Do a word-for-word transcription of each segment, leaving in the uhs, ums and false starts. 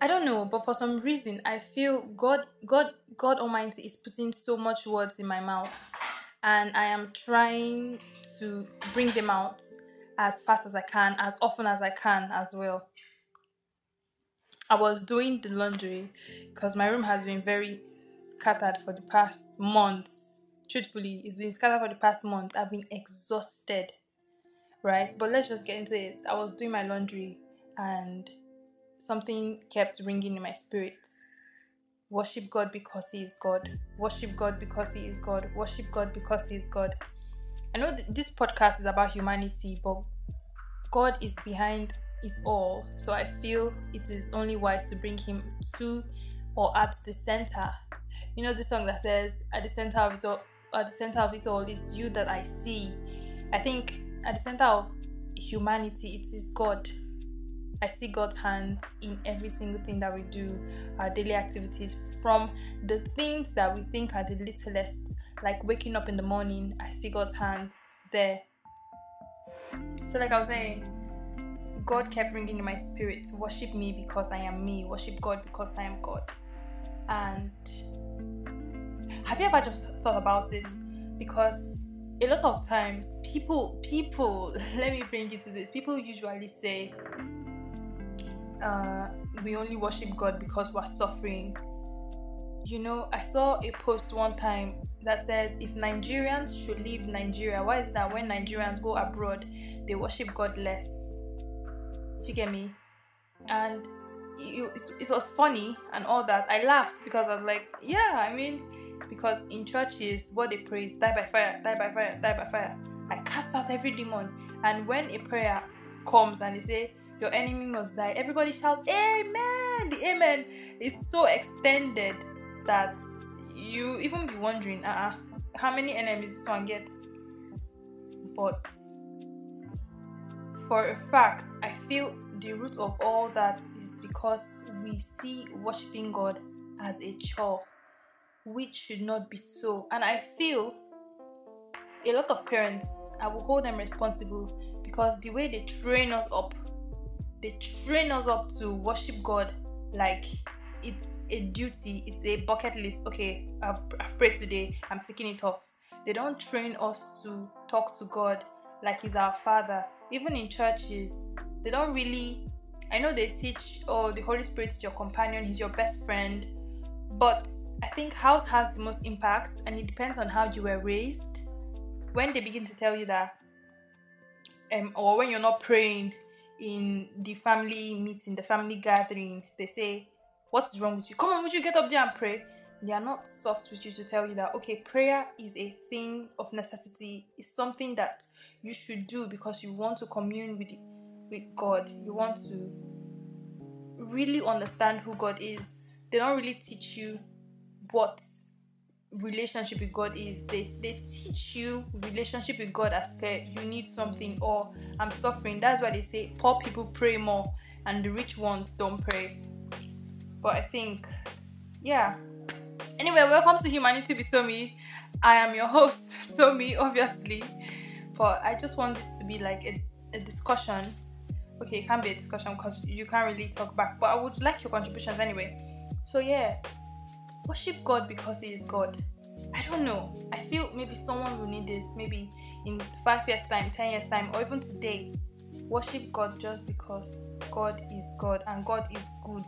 I don't know, but for some reason I feel God God God Almighty is putting so much words in my mouth, and I am trying to bring them out as fast as I can, as often as I can as well. I was doing the laundry because my room has been very scattered for the past months. Truthfully, it's been scattered for the past month. I've been exhausted, right? But let's just get into it. I was doing my laundry and something kept ringing in my spirit. Worship God because He is God. Worship God because He is God. Worship God because He is God. I know th- this podcast is about humanity, but God is behind it all. So I feel it is only wise to bring Him to or at the center. You know the song that says, "At the center of it all, at the center of it all is you that I see." I think at the center of humanity, it is God. I see God's hands in every single thing that we do, our daily activities, from the things that we think are the littlest, like waking up in the morning. I see God's hands there. So, like I was saying, God kept bringing in my spirit, worship me because I am me, worship God because I am God. And have you ever just thought about it? Because a lot of times, people, people, let me bring you to this. People usually say, uh, we only worship God because we're suffering. You know, I saw a post one time that says, if Nigerians should leave Nigeria, why is it that when Nigerians go abroad, they worship God less? Do you get me? And it, it, it was funny and all that. I laughed because I was like, yeah, I mean, because in churches, what they pray is die by fire, die by fire, die by fire. I cast out every demon. And when a prayer comes and they say, your enemy must die, everybody shouts, amen. The amen is so extended that you even be wondering, uh-uh, how many enemies this one gets? But for a fact, I feel the root of all that is because we see worshiping God as a chore, which should not be so. And I feel a lot of parents, I will hold them responsible because the way they train us up, they train us up to worship God like it's a duty, it's a bucket list. Okay, I've, I've prayed today, I'm taking it off. They don't train us to talk to God like He's our Father. Even in churches, they don't really, I know they teach, oh, the Holy Spirit is your companion, He's your best friend. But I think house has the most impact, and it depends on how you were raised. When they begin to tell you that, um, or when you're not praying in the family meeting, the family gathering, they say, what is wrong with you? Come on, would you get up there and pray? They are not soft with you to tell you that, okay, prayer is a thing of necessity. It's something that you should do because you want to commune with, with God. You want to really understand who God is. They don't really teach you what relationship with God is. They they teach you relationship with God as per you need something or I'm suffering. That's why they say poor people pray more and the rich ones don't pray. But I think, yeah. Anyway, welcome to Humanity with Somi. I am your host, Somi, obviously. But I just want this to be like a, a discussion. Okay, it can't be a discussion because you can't really talk back. But I would like your contributions anyway. So yeah, worship God because He is God. I don't know. I feel maybe someone will need this maybe in five years time, ten years time, or even today. Worship God just because God is God and God is good.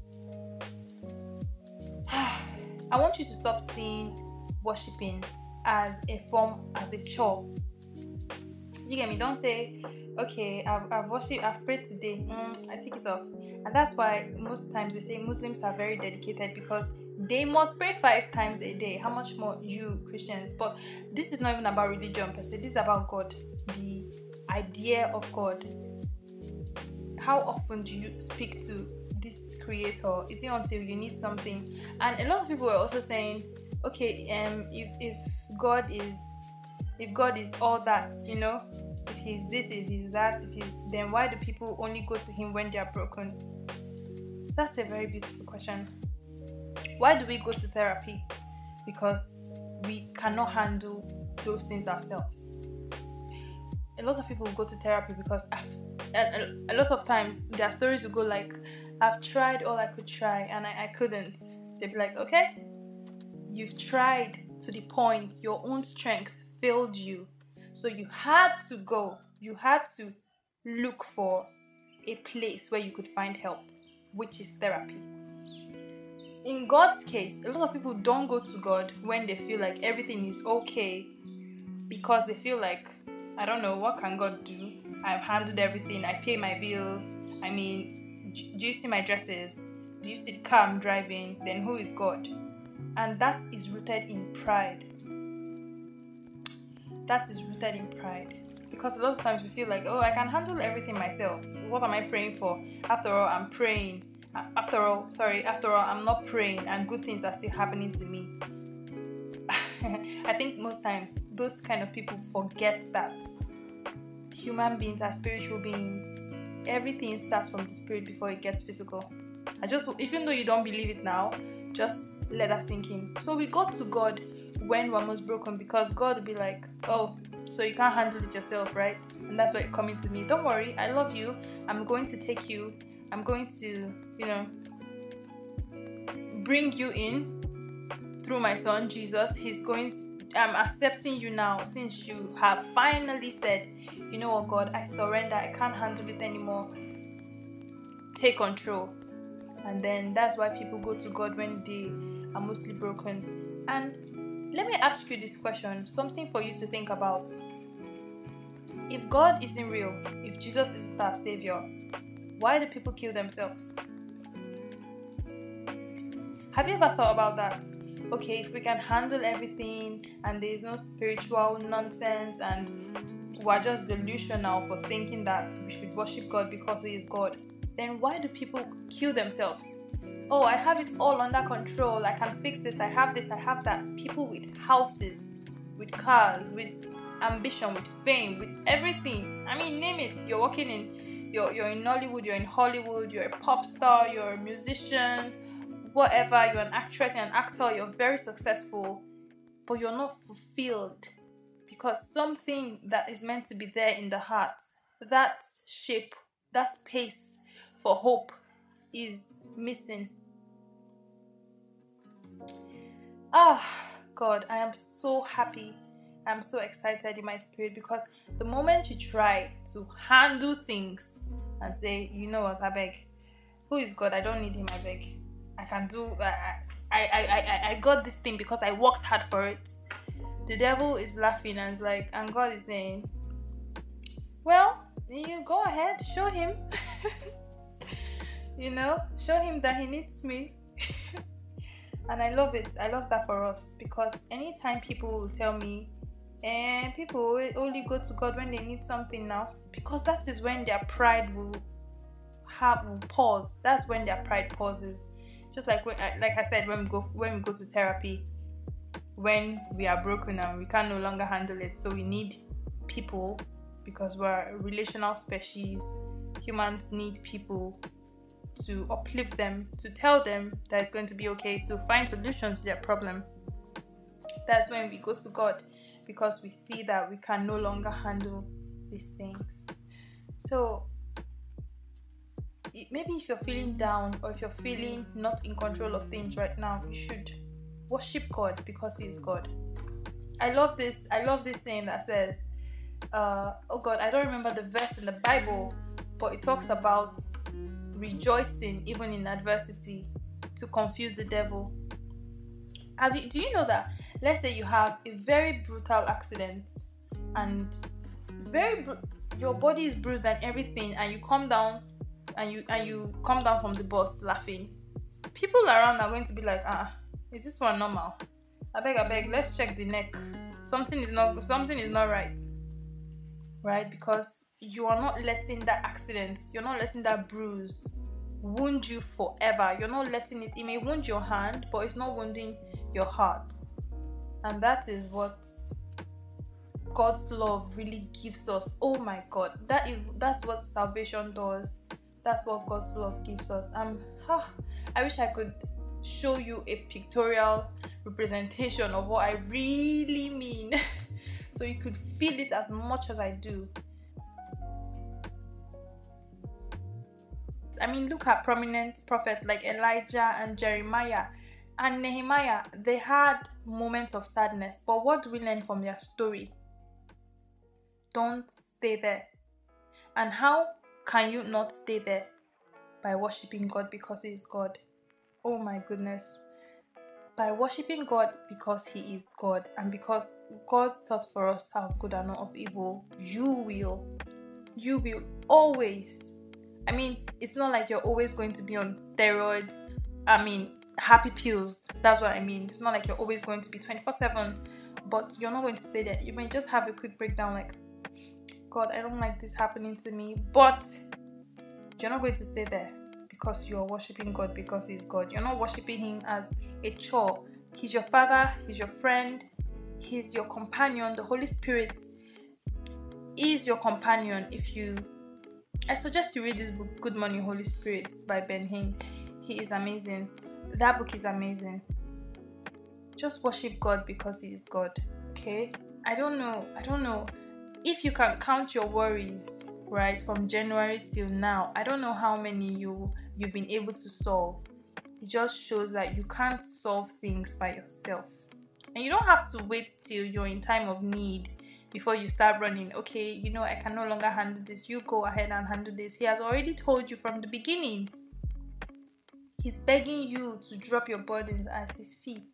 I want you to stop seeing worshiping as a form, as a chore. You get me? Don't say, okay, I've, I've worshipped, I've prayed today, mm, I take it off. And that's why most times they say Muslims are very dedicated because they must pray five times a day. How much more you Christians? But this is not even about religion per se. This is about God, the idea of God. How often do you speak to this creator? Is it until you need something? And a lot of people are also saying, okay, um, if if God is if God is all that, you know, if He's this, if He's that, if He's, then why do people only go to Him when they are broken? That's a very beautiful question. Why do we go to therapy? Because we cannot handle those things ourselves. A lot of people go to therapy because a, a lot of times their stories will go like, I've tried all I could try and I, I couldn't. They'd be like, okay, you've tried to the point your own strength failed you. So you had to go, you had to look for a place where you could find help, which is therapy. In God's case, a lot of people don't go to God when they feel like everything is okay because they feel like, I don't know, what can God do? I've handled everything, I pay my bills. I mean, do you see my dresses? Do you see the car I'm driving? Then who is God? And that is rooted in pride. That is rooted in pride. Because a lot of times we feel like, oh, I can handle everything myself. What am I praying for? After all, I'm praying. After all, sorry, after all, I'm not praying and good things are still happening to me. I think most times those kind of people forget that human beings are spiritual beings. Everything starts from the spirit before it gets physical. I just, even though you don't believe it now, just let us sink in. So we got to God when one was broken because God would be like, oh, so you can't handle it yourself, right? And that's why you're coming to me. Don't worry, I love you. I'm going to take you. I'm going to, you know, bring you in through my son Jesus. He's going to, I'm accepting you now since you have finally said, you know what, God, I surrender. I can't handle it anymore. Take control. And then that's why people go to God when they are mostly broken. And let me ask you this question, something for you to think about. If God isn't real, if Jesus isn't our savior, why do people kill themselves? Have you ever thought about that? Okay, if we can handle everything and there is no spiritual nonsense and we're just delusional for thinking that we should worship God because He is God, then why do people kill themselves? Oh, I have it all under control. I can fix this. I have this. I have that. People with houses, with cars, with ambition, with fame, with everything. I mean, name it. You're working in, you're you're in Nollywood. You're in Hollywood. You're a pop star. You're a musician. Whatever. You're an actress. You're an actor. You're very successful, but you're not fulfilled because something that is meant to be there in the heart, that shape, that space for hope, is missing. Ah, God, I am so happy. I'm so excited in my spirit because the moment you try to handle things and say, you know what, I beg, who is God? I don't need Him. I beg, I can do. I I I I, I got this thing because I worked hard for it. The devil is laughing and is like, and God is saying, well, you go ahead, show him. You know, show him that he needs me. And I love it. I love that for us because anytime people will tell me, and eh, people only go to God when they need something now, because that is when their pride will have will pause. That's when their pride pauses. Just like when, like I said, when we go when we go to therapy, when we are broken and we can no longer handle it, so we need people because we're a relational species. Humans need people to uplift them, to tell them that it's going to be okay, to find solutions to their problem. That's when we go to God because we see that we can no longer handle these things. So maybe if you're feeling down or if you're feeling not in control of things right now, you should worship God because He is God. I love this. I love this saying that says, uh, oh God, I don't remember the verse in the Bible, but it talks about rejoicing even in adversity to confuse the devil. Have you, do you know that, let's say you have a very brutal accident and very br- your body is bruised and everything, and you come down and you and you come down from the bus laughing, people around are going to be like, ah, is this one normal? I beg, I beg, let's check the neck. Something is not something is not right. Right? Because you are not letting that accident, you're not letting that bruise wound you forever. You're not letting it, it may wound your hand, but it's not wounding your heart. And that is what God's love really gives us. Oh my God, that is that's what salvation does. That's what God's love gives us. Um, ah, I wish I could show you a pictorial representation of what I really mean, so you could feel it as much as I do. I mean, look at prominent prophets like Elijah and Jeremiah and Nehemiah. They had moments of sadness, but what do we learn from their story? Don't stay there. And how can you not stay there? By worshiping God because He is God. Oh my goodness. By worshiping God because He is God, and because God thought for us of good and not of evil, you will, you will always, I mean, it's not like you're always going to be on steroids, I mean, happy pills, that's what I mean. It's not like you're always going to be twenty-four seven, but you're not going to stay there. You may just have a quick breakdown like, God, I don't like this happening to me, but you're not going to stay there because you're worshiping God because He's God. You're not worshiping Him as a chore. He's your Father, He's your friend, He's your companion. The Holy Spirit is your companion. If you, I suggest you read this book, Good Morning Holy Spirit by Ben Hinn. He is amazing. That book is amazing. Just worship God because He is God. Okay? I don't know. I don't know. If you can count your worries, right, from January till now, I don't know how many you you've been able to solve. It just shows that you can't solve things by yourself. And you don't have to wait till you're in time of need before you start running. Okay, you know, I can no longer handle this. You go ahead and handle this. He has already told you from the beginning. He's begging you to drop your burdens at His feet.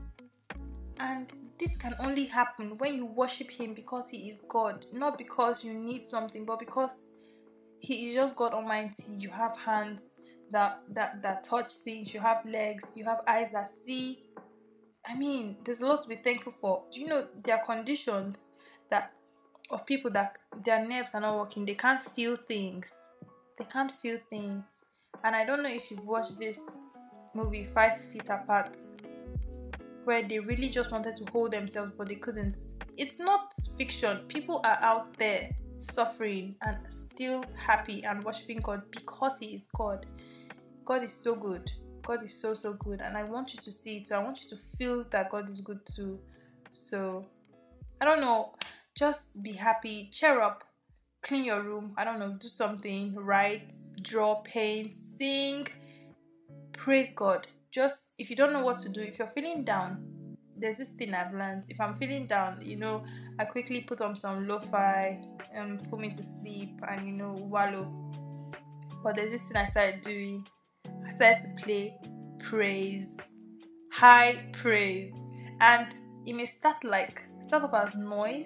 And this can only happen when you worship Him because He is God. Not because you need something, but because He is just God Almighty. You have hands that, that, that touch things. You have legs. You have eyes that see. I mean, there's a lot to be thankful for. Do you know there are conditions that of people that their nerves are not working? They can't feel things. They can't feel things. And I don't know if you've watched this movie, Five Feet Apart, where they really just wanted to hold themselves, but they couldn't. It's not fiction. People are out there suffering and still happy and worshiping God because He is God. God is so good. God is so, so good. And I want you to see it too. I want you to feel that God is good too. So, I don't know. Just be happy. Cheer up. Clean your room. I don't know. Do something. Write, draw, paint, sing. Praise God. Just, if you don't know what to do, if you're feeling down, there's this thing I've learned. If I'm feeling down, you know, I quickly put on some lo-fi and put me to sleep and, you know, wallow. But there's this thing I started doing. I started to play praise, high praise. And it may start like, start off as noise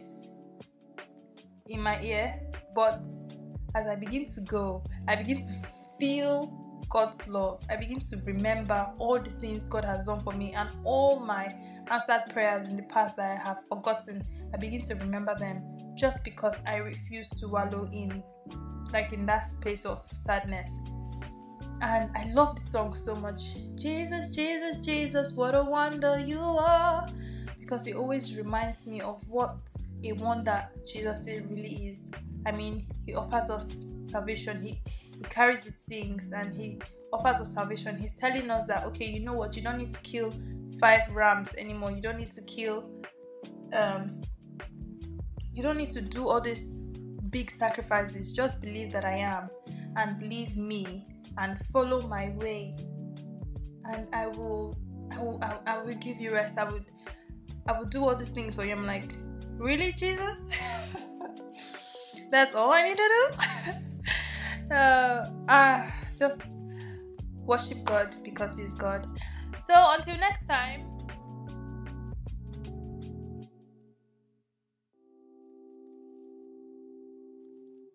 in my ear, but as I begin to go, I begin to feel God's love. I begin to remember all the things God has done for me and all my answered prayers in the past that I have forgotten. I begin to remember them just because I refuse to wallow in, like in that space of sadness. And I love the song so much. Jesus, Jesus, Jesus, what a wonder you are. Because it always reminds me of what a wonder Jesus really is. I mean, He offers us salvation. He He carries the things and He offers us salvation. He's telling us that, okay, you know what? You don't need to kill five rams anymore. You don't need to kill, um, you don't need to do all these big sacrifices. Just believe that I am and believe me and follow my way. And I will, I will, I, I will give you rest. I would, I would do all these things for you. I'm like, really, Jesus? That's all I need to do? uh, uh, just worship God because He's God. So until next time,